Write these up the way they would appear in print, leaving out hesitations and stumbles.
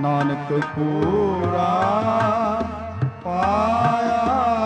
ਨਾਨਕ ਪੂਰਾ ਪਾਇਆ।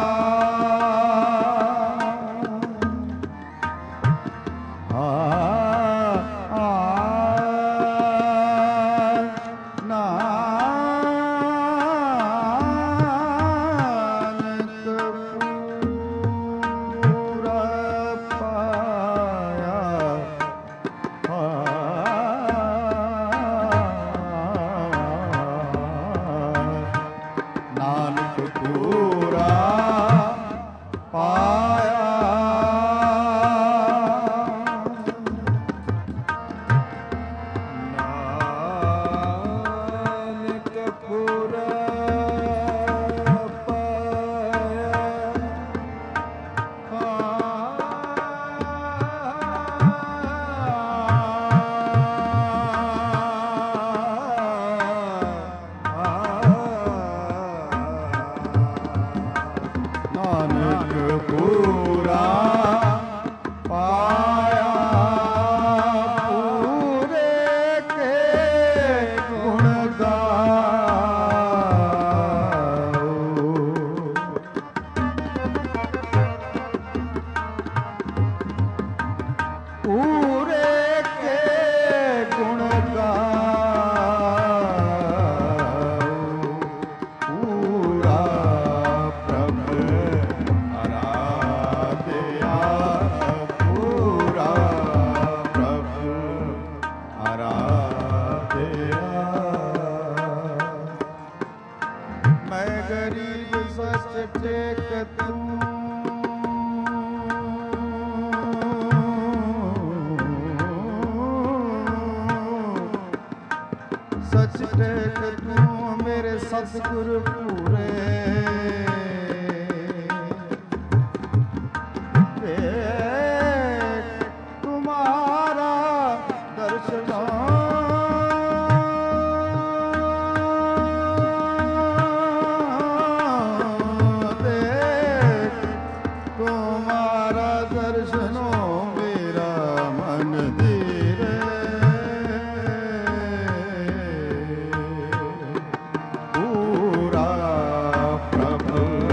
सतगुर पूरे तुम्हारा दर्शन देख, तुम्हारा दर्शनो मेरा मन धीरे। पूरा प्रभु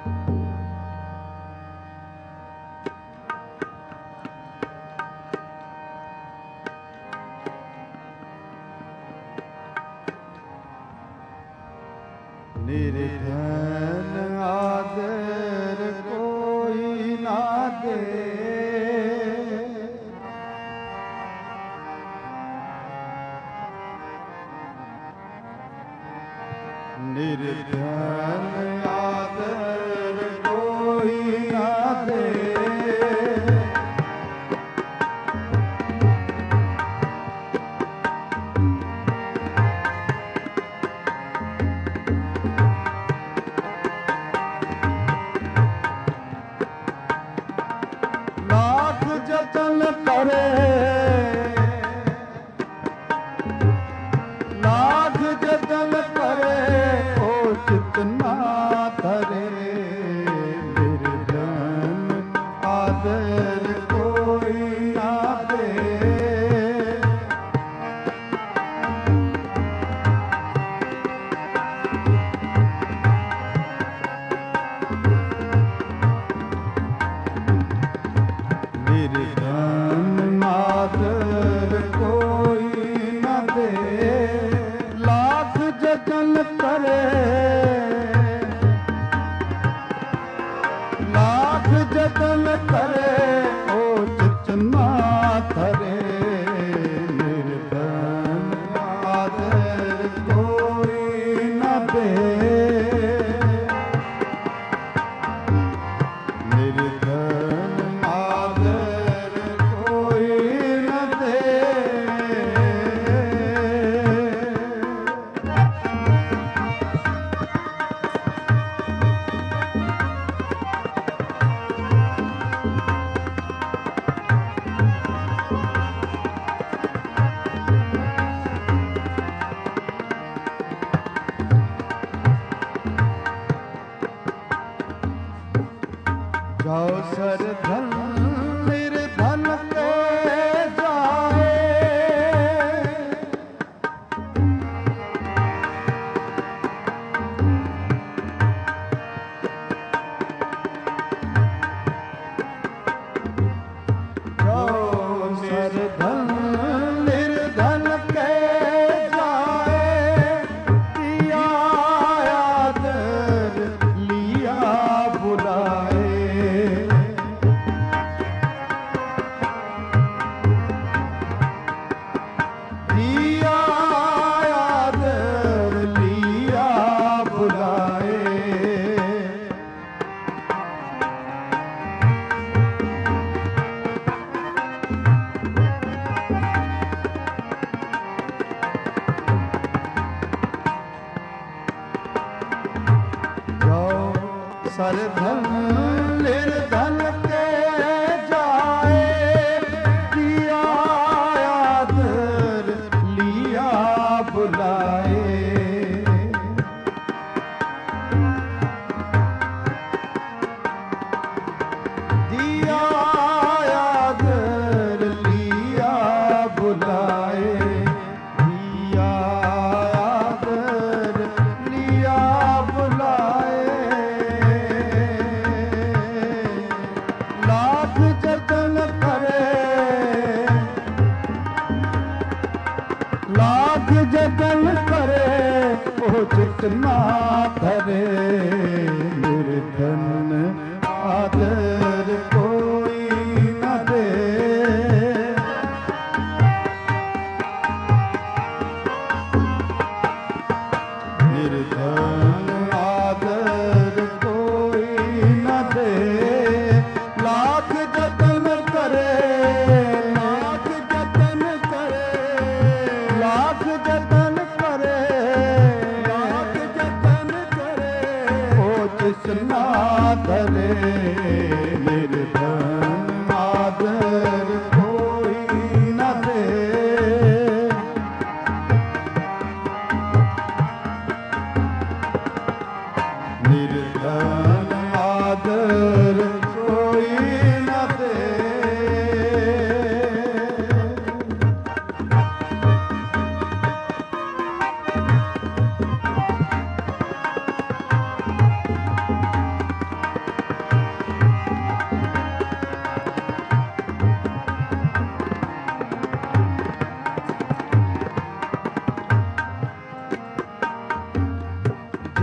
निर्धन आदर कोई ना दे, निर्धन आदर कोई ना दे, जतन करे, लाख जतन करे, ओ चित ना धरे, निर्धन आदर कोई ना दे, निर्धन आदर कोई न दे, लाख जतन करे, लाख जतन करे, ओ चित ना धरे, निर्धन आदर कोई न दे, निर्धन आदर कोई न दे, जाओ सर धन निर्धन के जाए, जाओ सर धन निर्धन के जाए, दिया आदर लिया बुलाए, दिया आदर लिया बुलाए, जाओ सर धन निर्धन के जाए, दिया आदर लिया बुलाए, दिया आदर लिया बुलाए, दिया आदर लिया बुलाए, लाख जतन करे, लाख जतन करे, ओ चित ना धरे, निर्धन आदर कोई न दे, निर्धन आदर कोई न दे, लाख जतन करे, लाख जतन करे, लाख जतन करे, लाख जतन करे, ओ चित ना धरे, निर्धन आदर कोई न दे, निर्धन आदर कोई न दे,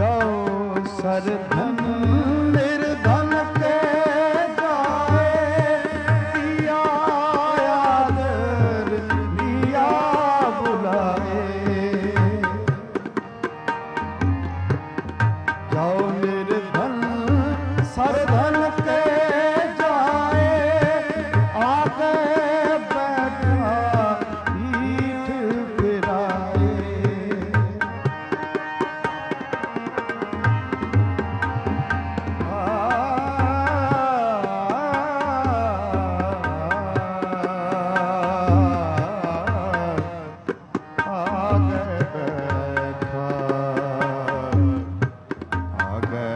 ਜਾਓ ਸਰਧਨ ਨਿਰਧਨ ਕੇ ਜਾਏ, ਪਿਆ ਆਦਰ ਪਿਆ ਬੁਲਾਏ। ਜਾਓ ਨਿਰਧਨ ਸਰਧਨ ਕੇ ਜਾਏ, ਆਗੇ ਬੈਠਾ ਪੀਠ ਫਿਰਾਏ। ਆਗੇ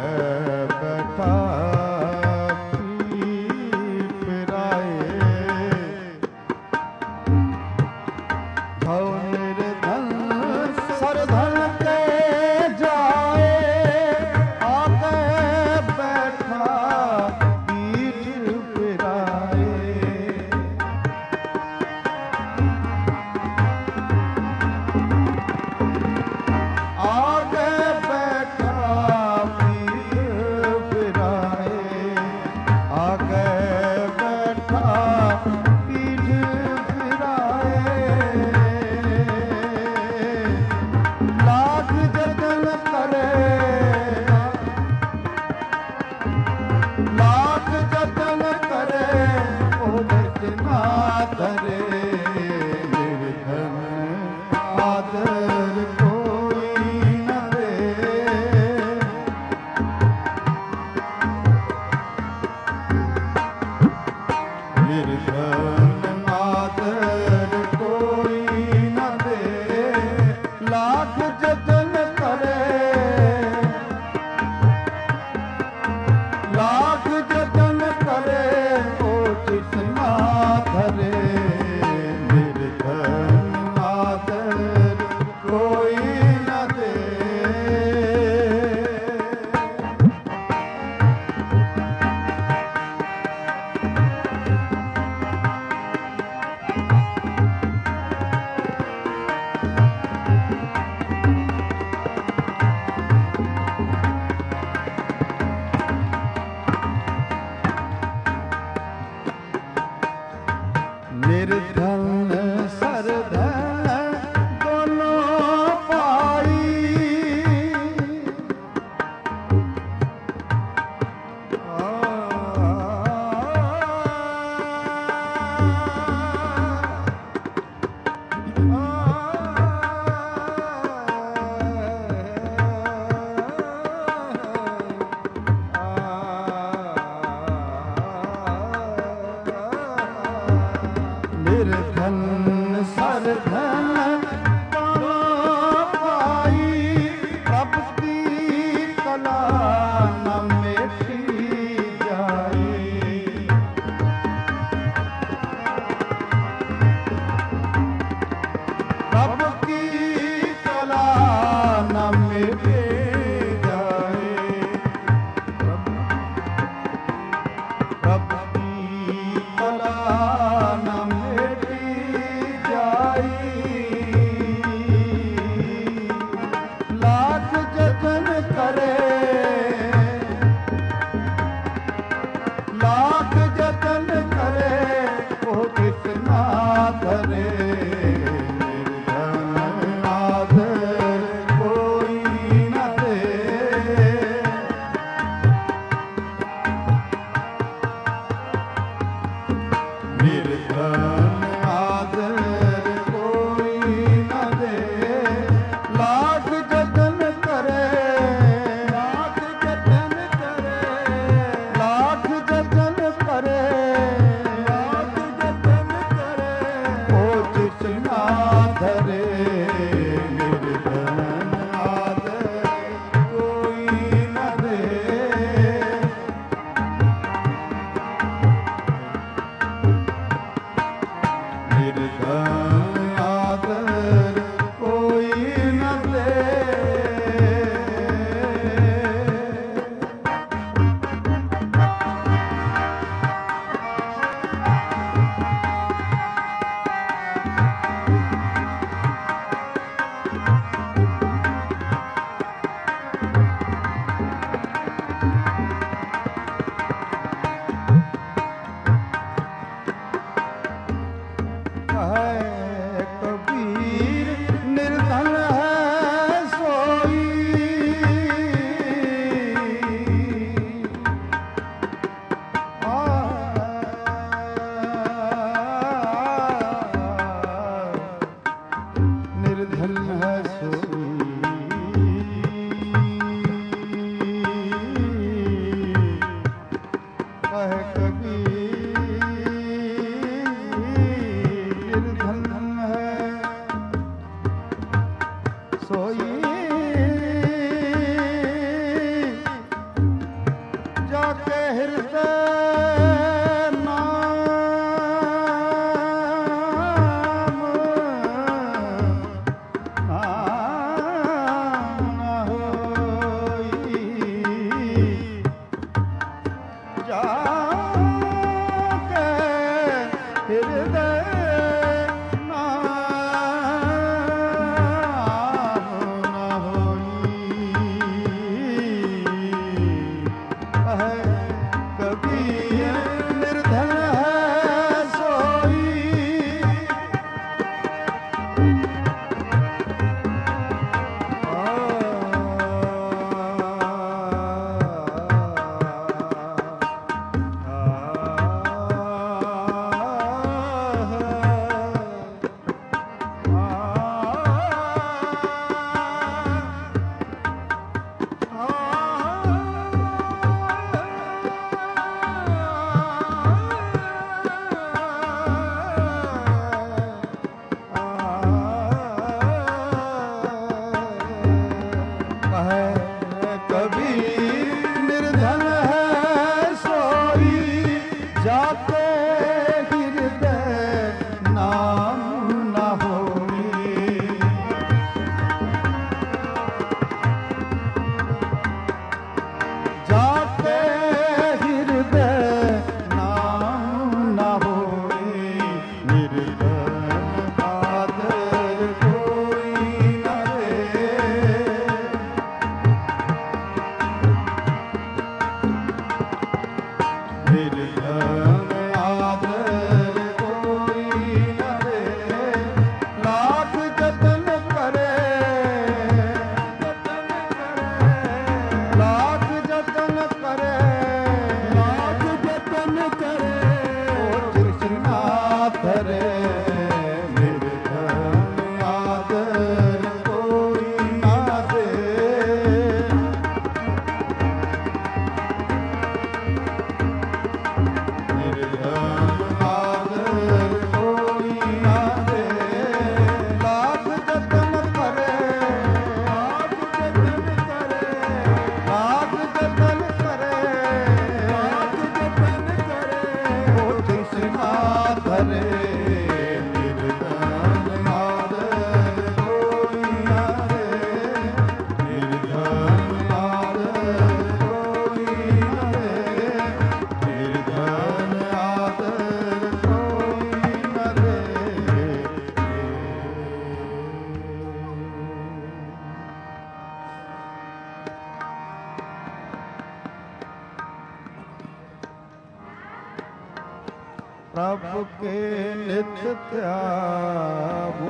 ਪ੍ਰਭ ਕੇ ਨਿਤ ਧਿਆਵੋ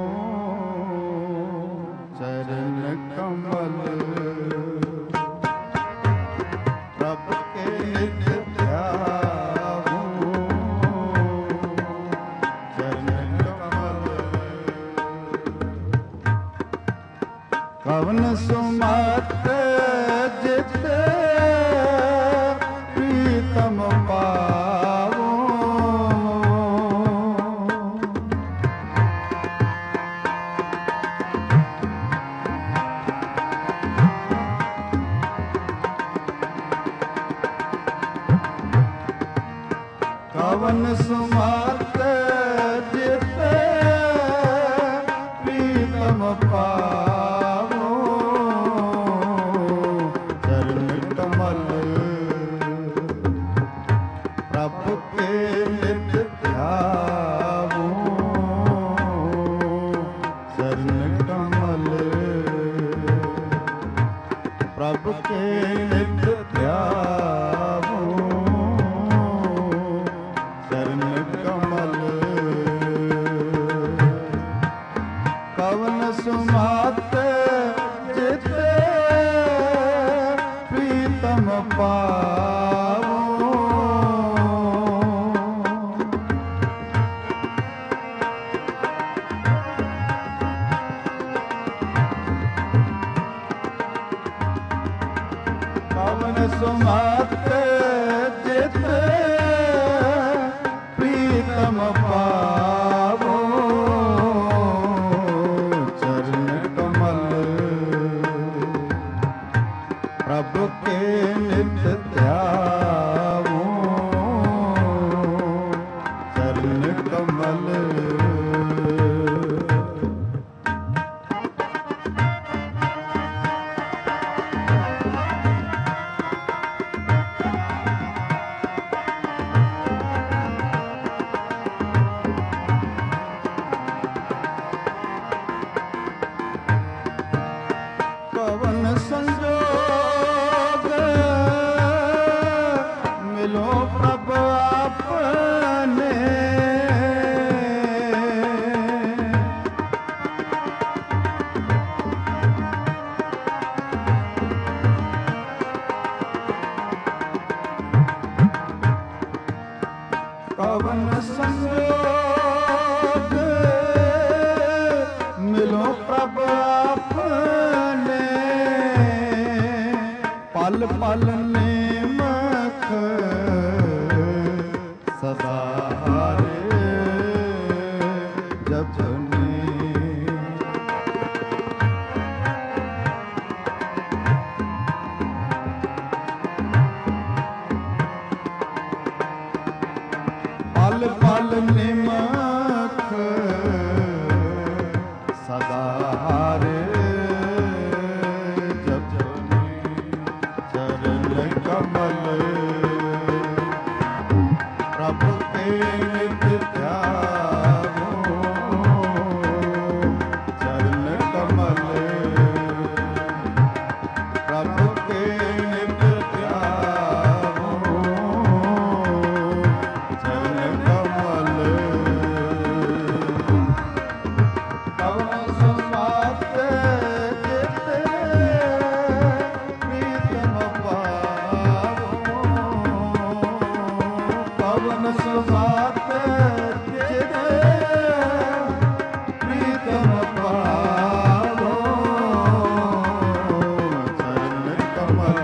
ਚਰਨ ਕਮਲ ਪ੍ਰਭ ਕੇ ਨਿਤ ਧਿਆਵੋ ਚਰਨ ਕਮਲ ਕਵਨ ਸੁਮਤ ਜਿਤ ਪ੍ਰੀਤਮ ਪਾਵੋ ਕਵਨ ਸੁਮਤ ਜਿਤ ਪ੍ਰੀਤਮ ਪਾਵੋ ਚਰਨ ਕਮਲ ਪ੍ਰਭ ਕੇ ਨਿਤ ਧਿਆਵੋ ਚਰਨ ਕਮਲ ਪ੍ਰਭ ਕੇ ਨਿਤ ਧਿਆਵੋ ਚਰਨ ਕਮਲ ਕਵਨ ਸੁਮਤ ਜਿਤ ਪ੍ਰੀਤਮ ਪਾਵੋ ਕਵਨ ਸੁਮਤ ਜਿਤ ਪ੍ਰੀਤਮ ਪਾਵੋ ਚਰਨ ਕਮਲ ਪ੍ਰਭ ਕੇ ਨਿਤ ਧਿਆਵੋ ਚਰਨ ਕਮਲ ਪਵਨ ਸੰਜੋਗ ਮਿਲੋ ਪ੍ਰਭ ਆਪਣੇ ਪਵਨ ਸੰਜੋਗ ਮਿਲੋ ਪ੍ਰਭ ਆਪਣੇ ਪਲ ਪਲ ਨੇਮਖ ਸਦਾ ਹਾਰੇ ਜਪਨੇ ਪਲ ਪਲ ਨਿਮਖ ਸਦਾ ਹਾਰੇ ਜਪਨੇ ਚਰਨ ਕਮਲ ਪ੍ਰਭ ਕੇ ਨਿਤ ਧਿਆਵੋ ਚਰਨ ਕਮਲ ਪ੍ਰਭ ਕੇ ਨਿਤ ਧਿਆਵੋ ਚਰਨ ਕਮਲ ਕਵਨ ਸੁਮਤ ਜਿਤ ਪ੍ਰੀਤਮ ਪਾਵੋ ਕਵਨ ਸੁਮਤ ਜਿਤ ਪ੍ਰੀਤਮ ਪਾਵੋ ਚਰਨ ਕਮਲ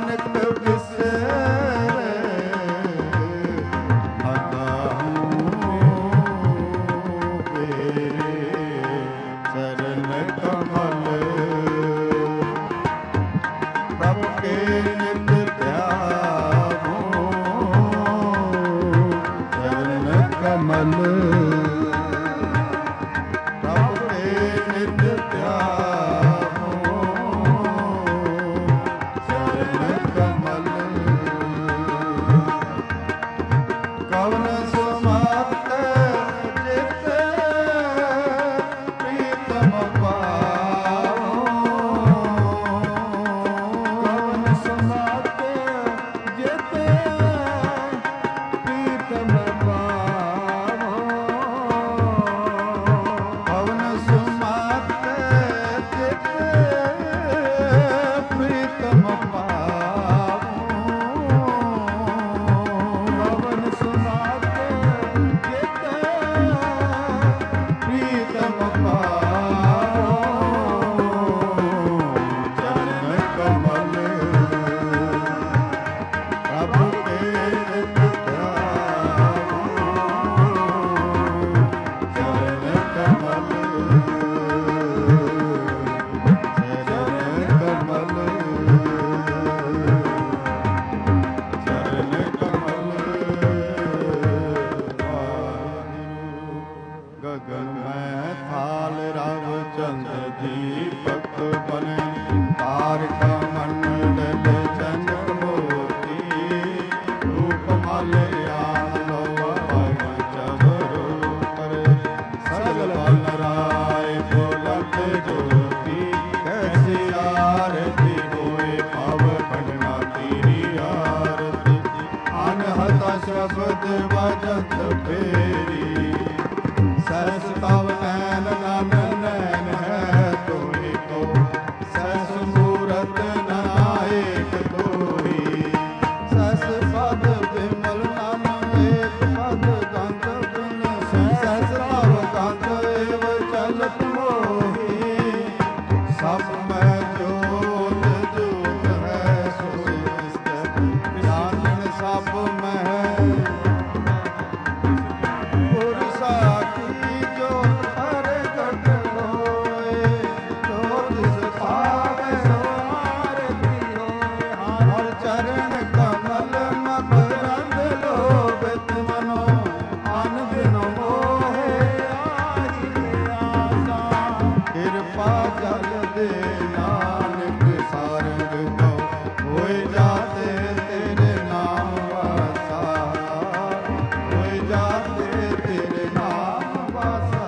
ਨਾਨਕ ਵਿਸਰੇ ਅਗਾਹੂੰ ਤੇਰੇ ਚਰਨ ਕਮਲ ਪ੍ਰਭ ਕੇ ਨਿਤ ਧਿਆਵੋ ਚਰਨ ਕਮਲ ਪ੍ਰਭ ਕੇ ਨਿਤ ਧਿਆਵੋ ਚਰਨ ਕਮਲ ਕਵਨ ਸੁਮਤ ਜਿਤ ਪ੍ਰੀਤਮ ਪਾਵੋ ਕਵਨ ਸੁਮਤ ਜਿਤ ਪ੍ਰੀਤਮ ਪਾਵੋ ਕਵਨ ਸੁਮਤ ਜਿਤ ਪ੍ਰੀਤਮ ਪਾਵੋ ਕਵਨ ਸੁਮਤ ਜਿਤ ਪ੍ਰੀਤਮ ਪਾਵੋ ਚਰਨ ਕਮਲ ਪ੍ਰਭ ਕੇ ਨਿਤ ਧਿਆਵੋ ਚਰਨ ਕਮਲ ਚਰਨ ਕਮਲ ਚਰਨ ਕਮਲ ਗਗਨ ਮੈਂ ਥਾਲ ਰਵ ਚੰਦ ਦੀਪਕ ਬਨੇ ਤਾਰਕ ਮੰਡਲ ਜਨਕ ਮੋਤੀ ਰੂਪ ਮਾਲਿਆਨ ਲੋ ਚਬਰੋ ਕਰ ਸਗਲ ਬਲ ਰਾਏ ਬੁਲੰਦ ਜੋਤੀ ਕੈਸੀ ਆਰਤੀ ਹੋਏ ਪਵ ਪੰਡਨਾ ਤੇਰੀ ਆਰਤੀ ਅਨਹਤ ਸ਼ਬਦ ਵਜਤ ਫੇਰੀ ਸਹਿਸ ਤਵ ਨੈਨ ਨਨ ਨੈਨ ਹੈ ਤੋਹੀ ਕੋ ਸਹਿਸ ਮੂਰਤ ਨਾਇਕ ਤੋਹੀ ਸਹਿਸ ਪਦ ਬਿਮਲ ਨਾਮ ਏਕ ਪਦ ਗੰਧ ਬਿਨ ਸਹਿਸ ਤਵ ਗੰਧ ਏਵ ਚਲਤ ਮੋਹੀ ਸਭ ਮੈਂ ਜੋਤ ਜੋਤ ਹੈ ਸੋਈ ਸਤ ਜਾਣਨ ਸਭ ਮੈਂ ਗੁਰ ਸਾਖੀ ਜੋਤ ਪ੍ਰਗਟ ਹੋਏ ਜੋਤ ਦਿਸ ਪਾਵੈ ਸਵਾਰਤੀ ਹੋਏ ਹਰ ਚਰਨ ਕਮਲ ਮਕਰੰਦ ਲੋਭਿਤ ਮਨੋ ਅਨ ਬਿਨ ਮੋਹੇ ਆਹੀ ਆਸਾ ਕਿਰਪਾ ਜਲ ਦੇ ਨਾਨਕ ਸਾਰੰਗ ਕੋ ਹੋਏ ਜਾਤੇ ਤੇਰੇ ਨਾਮ ਵਾਸਾ ਹੋਏ ਜਾਤੇ ਤੇਰੇ ਨਾਮ ਵਾਸਾ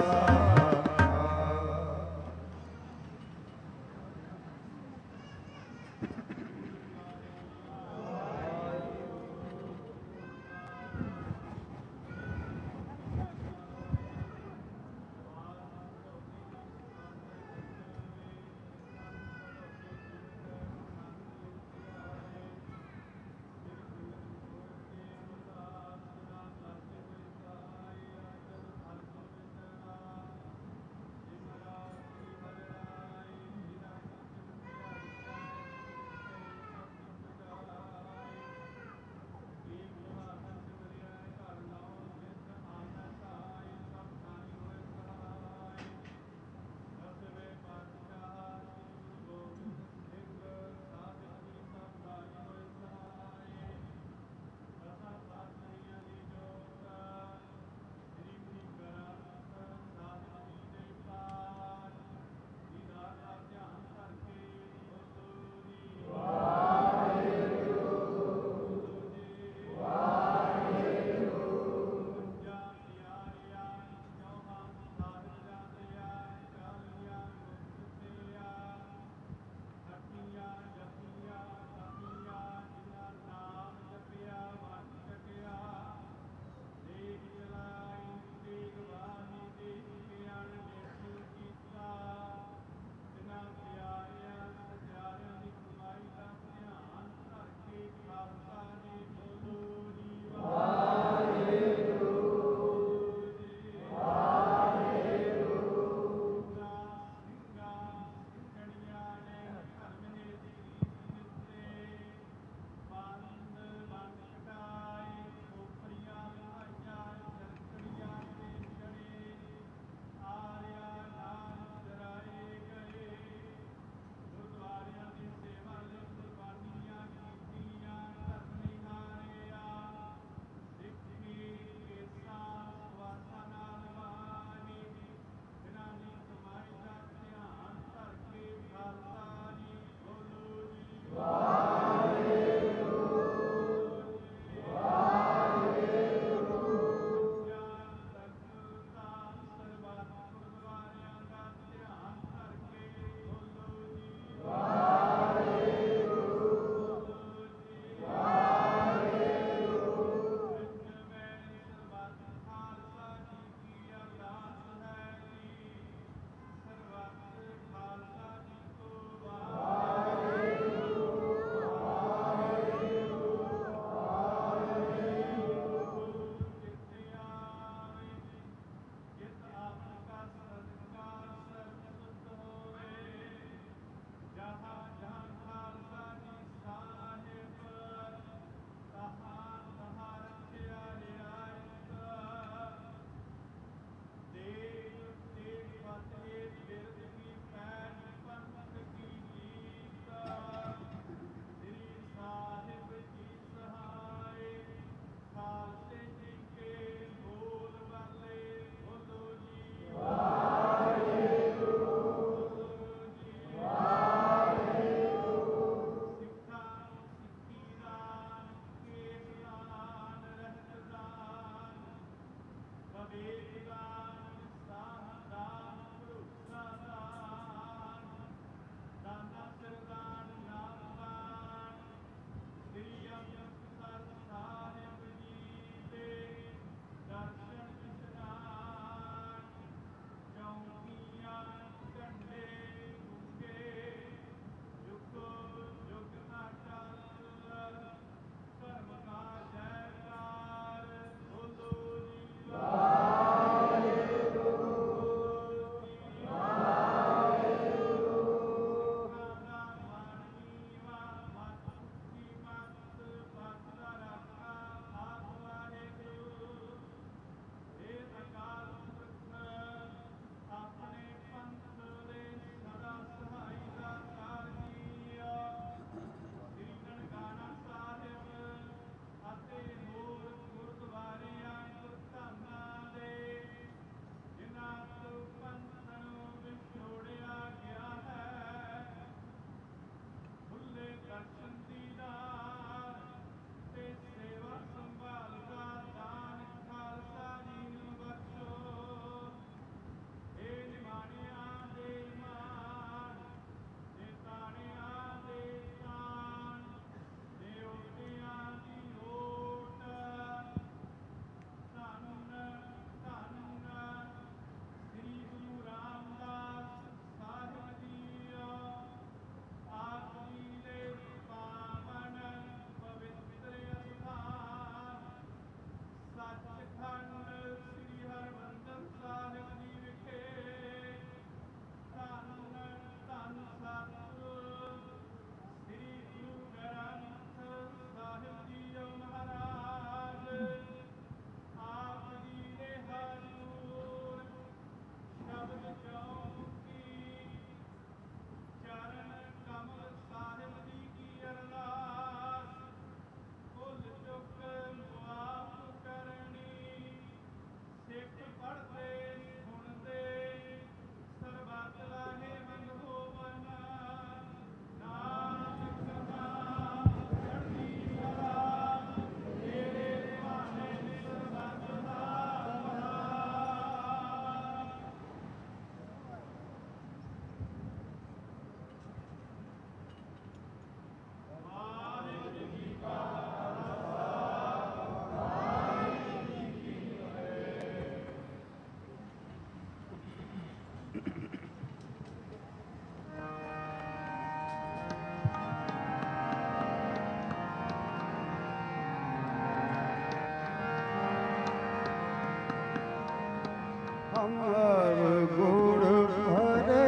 अमर गुण भरे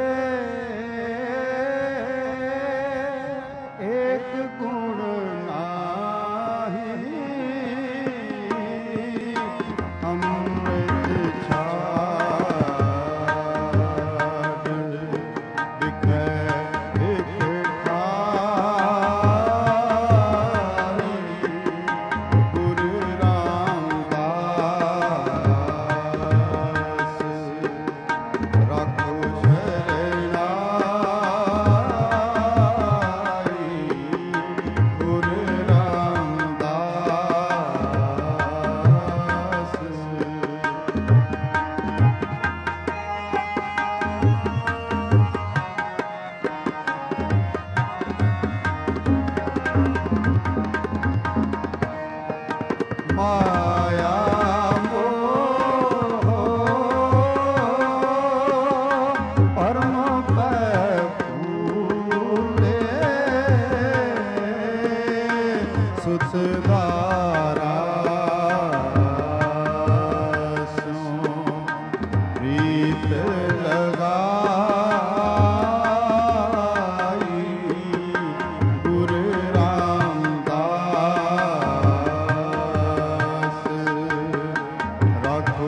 एक गुण नाही अमृत छाड़ बिकै एक खाई गुरु रामदास राखो शरणाई गुरु रामदास माया मोह परम फूले सुतदारा प्रीत लगाई गुरु रामदास राखो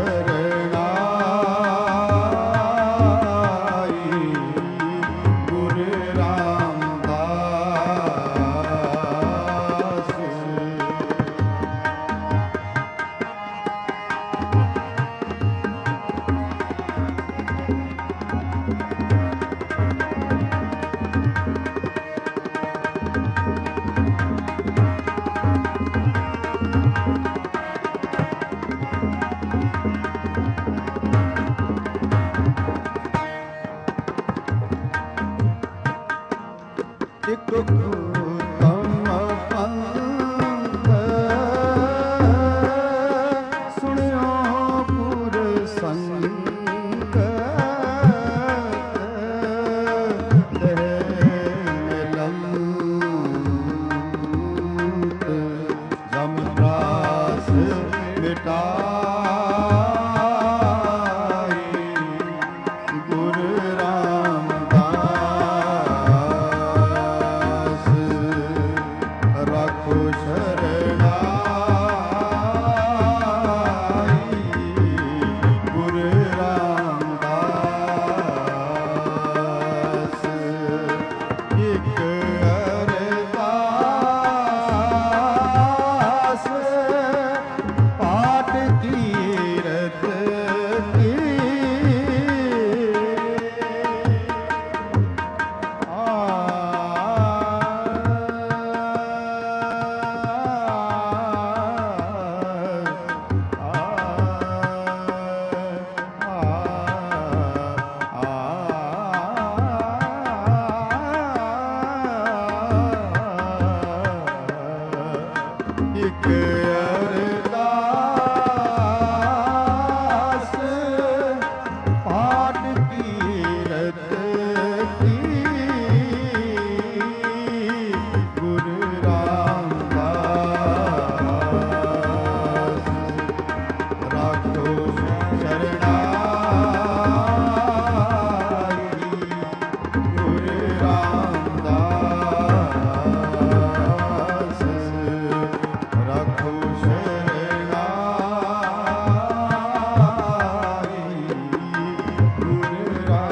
शरणाई गुरु रामदास एक उत्तम पंथ सुनियो पुर संग लंत जमरास मिटाई गुरु रामदास राखो शरणाई गुरु रामदास एक अरदास पाठ कीरत की एक अरदास पाठ कीरत की गुरु रामदास राखो शरणाई गुरु रामदास राखो शरणाई गुरु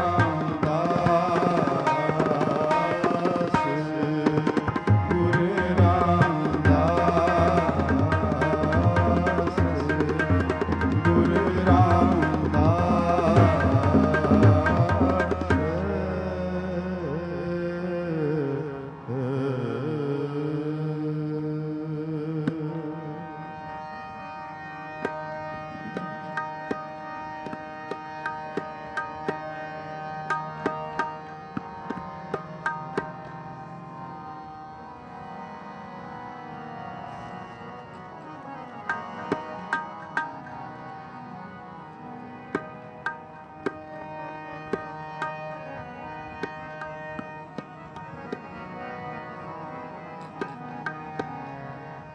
रामदास गुरु रामदास गुरु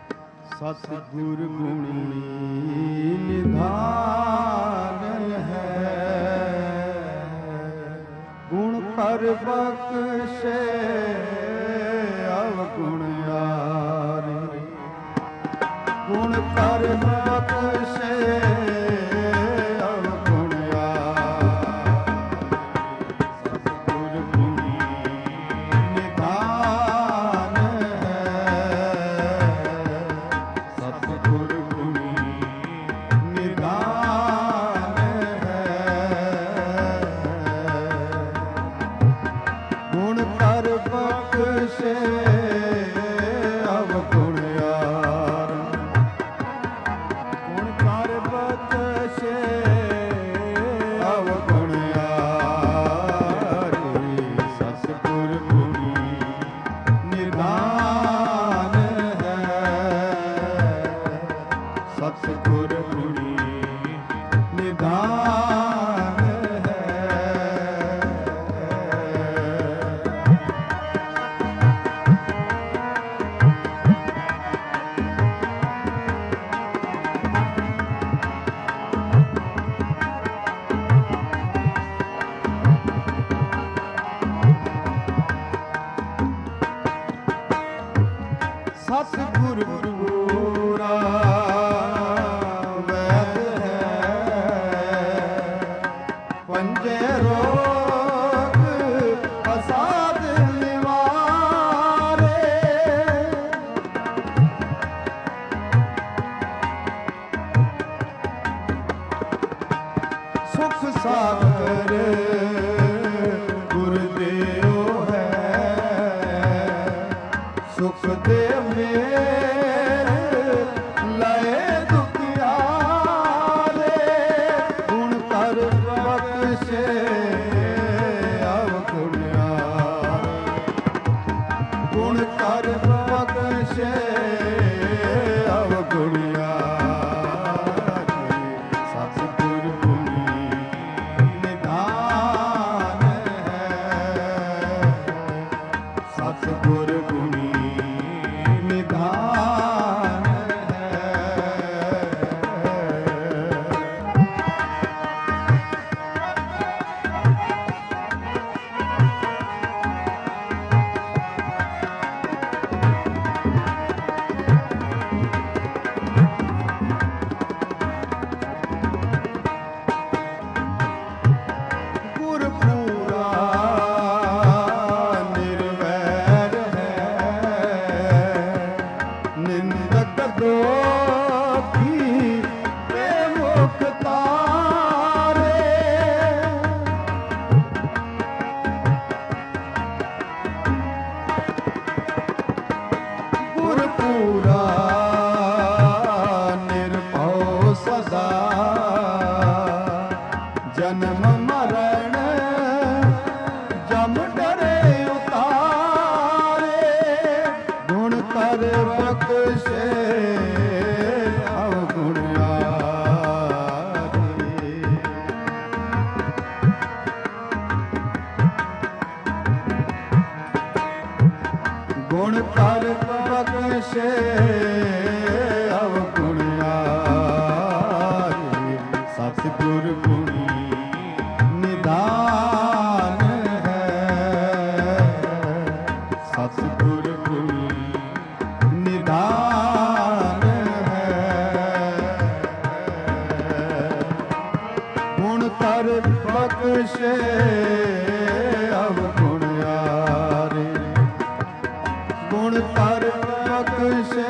सतगुर गुणी निधान है ਬਖਸ਼ੇ ਅਵਗੁਣਿਆਰੀ ਗੁਣ ਕਰ ਬਖਸ਼ੇ ਸਤਿਗੁਰ ਪੂਰਾ ਵੈਦ ਹੈ ਪੰਜੇ ਰੋਗ ਅਸਾਧ ਨਿਵਾਰੇ ਸੁਖ ਸਾਗਰ ਗੁਰਦੇਵ ਹੈ ਸੁਖ ਦੇ ਜਨਮ ਮਰਨ ਜਮ ਡਰੇ ਉਤਾਰੇ ਗੁਣ ਕਰ ਬਖਸ਼ੇ ਅਵਗੁਣਿਆਰੀ ਗੁਣ ਕਰ ਬਖਸ਼ੇ ਅਵਗੁਣਿਆਰੀ ਸਤਿਗੁਰ ਬਖਸ਼ੇ ਅਵਗੁਣਿਆਰੀ ਗੁਣ ਕਰ ਬਖਸ਼ੇ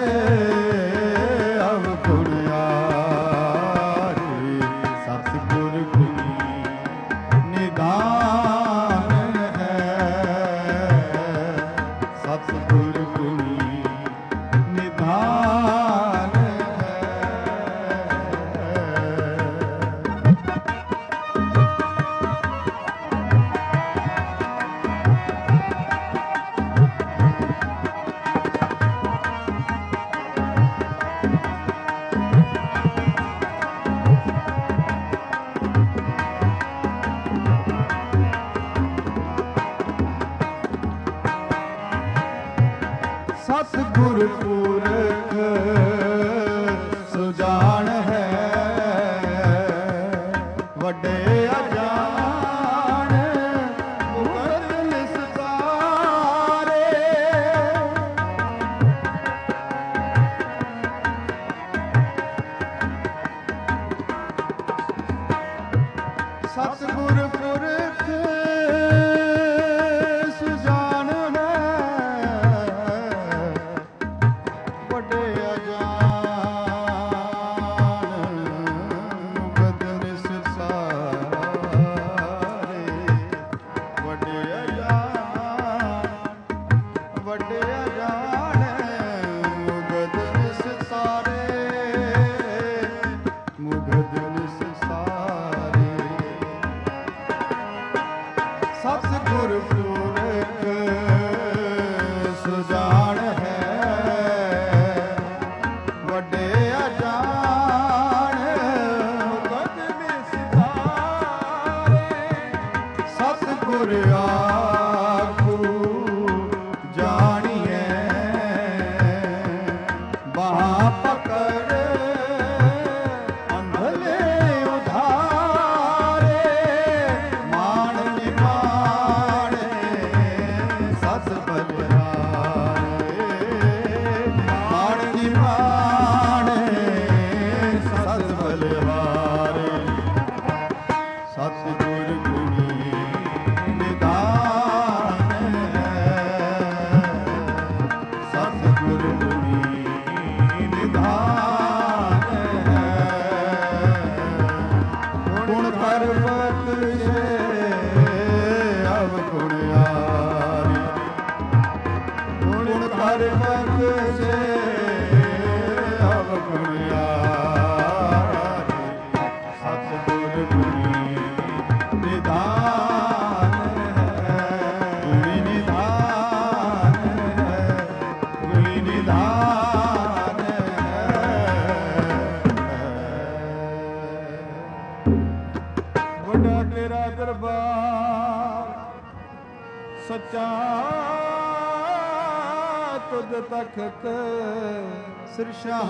ਅਵਗੁਣਿਆਰੀ ਸਤਿਗੁਰ ਗੁਣੀ ਨਿਦਾਨ ਹੈ ਸਤਿਗੁਰ ਗੁਣੀ ਨਿਦਾਨ ਸਤਿਗੁਰ ਪੁਰਖ ਸਤਿਗੁਰ ਪੁਰਖ ਸੁਜਾਨ ਹੈ ਵੱਡੇ ਅਜਾਨ ਬਦਨ ਸਾਰੇ ਵੱਡੇ ਅਜਾਨ ਵੱਡੇ ਅਜਾਨ ਮੁਗਦਨ ਸਾਰੇ ਮੁਗਦਨ ਸਾਰੇ ਸਤਿਗੁਰ ਪੁਰਖ ਸੁਜਾਨ ਹੈ ਵੱਡੇ ਅਜਾਨ ਮੁਗਦਨ ਸਾਰੇ ਸਤਿਗੁਰ ਆਖੂ ਜਾਣੀਐ ਬਾਹਾਂ ਪਕੜ ਅੰਧਲੇ ਉਧਾਰੇ ਮਾਣ ਨਿਮਾਣੇ ਸਤ ਬਲਿਹਾਰੇ ਮਾਣ ਨਿਮਾਣੇ ਸਤ ਬਲਿਹਾਰੇ ਸਤਿਗੁਰ ਗੁਣੀ ਨਿਧਾਨ ਸਤਿਗੁਰ ਗੁਣੀ ਨਿਧਾਨ ਗੁਣ ਕਰ ਬਖਸ਼ੇ ਅਵਗੁਣਿਆਰੀ ਗੁਣ ਕਰ ਬਖਸ਼ੇ ਅਵਗੁਣਿਆਰੀ ਸਤਿਗੁਰ ਗੁਣੀ ਨਿਧਾਨ ਗੁਣੀ ਨਿਧਾਨ ਗੁਣੀ ਨਿਧਾਨ ਵੱਡਾ ਤੇਰਾ ਦਰਬਾਰ ਸੱਚਾ ਤੁਧ ਤਖਤ ਸਿਰਸ਼ਾਹ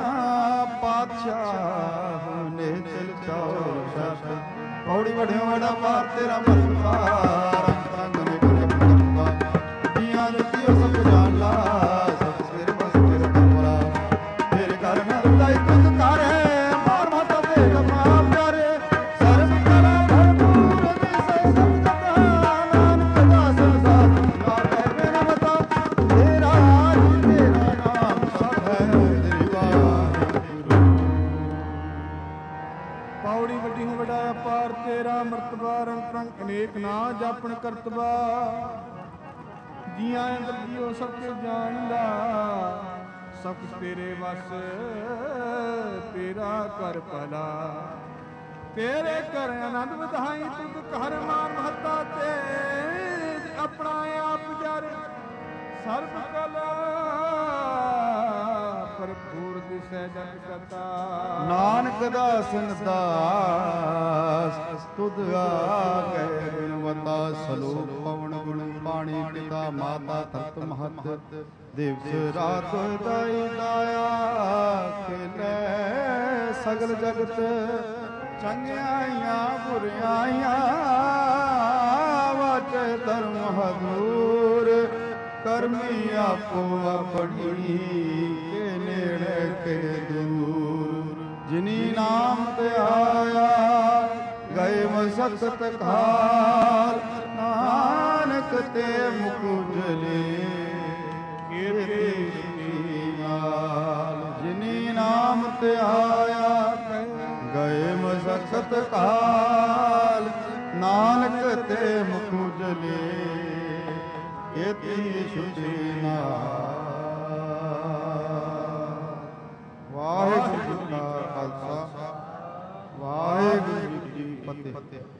ਪਾਤਸ਼ਾਹ ਨੇ ਚਲ ਚਾਓ ਸ਼ਾਹ ਪੌੜੀ ਵੜਿਓ ਵੜਾ ਪਾਰ ਤੇਰਾ ਮਰਤਬਾ ਰੰਗ ਨੇ ਗੁਰ ਕਰਤਾ ਜੀਆਂ ਦਿੱਤੀਓ ਸਭ ਜਾਣ ਲਾ ਸਭ ਸਿਰ ਬਸ ਤੇਰੇ ਤਮਰਾ ਤੇਰੇ ਘਰ ਨਾ ਰੁਦਾਈ ਤੁਧ ਕਰ ਹੈ ਮਾਰ ਮਾਤਾ ਦੇ ਕਮਾ ਪਿਆਰੇ ਸਰਬ ਕਲਾ ਭਰਪੂਰ ਦਿਸੈ ਸਭ ਜਗਾ ਨਾਨਕ ਦਾਸ ਸਾਥ ਯਾਰ ਹੈ ਮੇਰਾ ਮਤਾ ਤੇਰਾ ਨਾਮ ਸਭ ਹੈ ਤੇਰੀ ਵਾਹਿਗੁਰੂ ਪੌੜੀ ਵੱਡੀ ਹੋ ਵਡਾਇਆ ਪਾਰ ਤੇਰਾ ਮਰਤਬਾ ਰੰਗ ਰੰਗ ਅਨੇਕ ਨਾ ਜਾਪਣ ਕਰਤਬਾ ਜੀਆਂ ਅੰਦਰ ਜੀਓ ਸਭ ਕੇ ਜਾਣਦਾ ਸਭ ਕੁਛ ਤੇਰੇ ਵਸ ਤੇਰਾ ਕਰ ਭਲਾ ਤੇਰੇ ਕਰ ਆਨੰਦ ਵਧਾਈ ਤੁਧ ਘਰ ਮਾਨ ਮਹੱਤਾ ਤੇਜ ਆਪਣਾ ਆਪ ਜਾਰੇ ਸਰਬ ਕਲਾ ਭਰਪੂਰ ਦਿਸੈ ਜਗ ਕਤਾ ਨਾਨਕ ਦਾਸਨ ਦਾਸ ਤੁਧ ਆਗੇ ਬਿਨਵਤਾ ਸਲੋਕ ਪਵਨ ਗੁਣ ਪਾਣੀ ਪਿਤਾ ਮਾਤਾ ਧਰਤ ਮਹਤ ਦਿਵਸ ਰਾਤ ਦਾਈ ਦਾਇਆ ਖੇਲੇ ਸਗਲ ਜਗਤ ਚੰਗਿਆਈਆਂ ਬੁਰਿਆਈਆਂ ਵਾਚੇ ਧਰਮ ਹਦੂਰ ਕਰਮੀ ਆਪੋ ਆਪਣੀ ਕੇ ਨੇੜੇ ਕੇ ਦੂਰ ਜਿਨੀ ਨਾਮ ਤੇ ਆਇਆ ਗਏ ਮਸਕਤ ਖਾਲ ਨਾਨਕ ਤੇ ਮੁਖ ਉਜਲੇ ਕੀਰਤੀ ਨਾਲ ਜਿਨੀ ਨਾਮ ਤੇ ਆਇਆ ਗਏ ਮਸਕਤ ਕਾਲ ਨਾਨਕ ਤੇ ਮੁਖ ਉਜਲੇ ਕੀਤੀ ਸ਼ੁਚੀ ਨਾਲ ਵਾਹਿਗੁਰੂ ਜੀ ਕਾ ਖਾਲਸਾ ਵਾਹਿਗੁਰੂ ਜੀ ਕੀ ਫਤਿਹ।